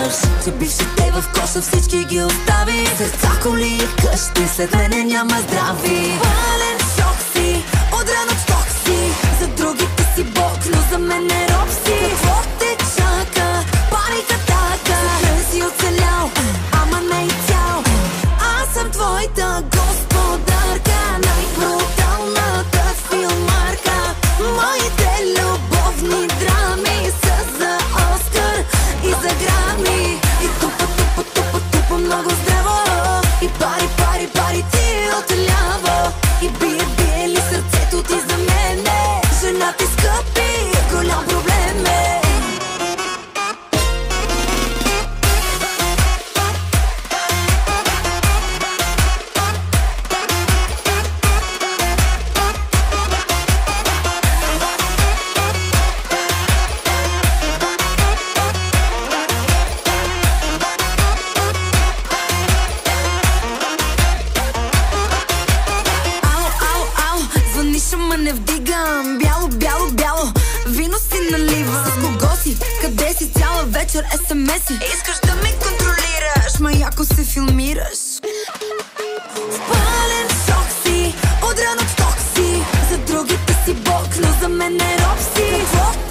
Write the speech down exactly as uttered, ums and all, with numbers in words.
мъж, че бившите в коша всички ги остави. Сърца, коли и къщи, след мене няма здрави. Пален шок си, отран от сток си. За другите си бог, но за мен не роб си. Какво те чака? Паника така. Съхран си оцелял, ама не и цял. Аз съм твоята господарка, най-бруталната филмарка. Моите любовни драми са за Оскар и за Грами. И тупа, тупа, тупа, тупа много здраво. И пари, пари, пари ти отляво. И бие, бие ли сърцето ти за мене? Жена ти скъпи, голям проблем е. Ама не вдигам, бяло, бяло, бяло вино си налива. С кого си? Къде си? Цяла вечер есемеси. Искаш да ме контролираш, ма яко се филмираш. В пален шок си, отран от сток си. За другите си бог, но за мен не роб си. Какво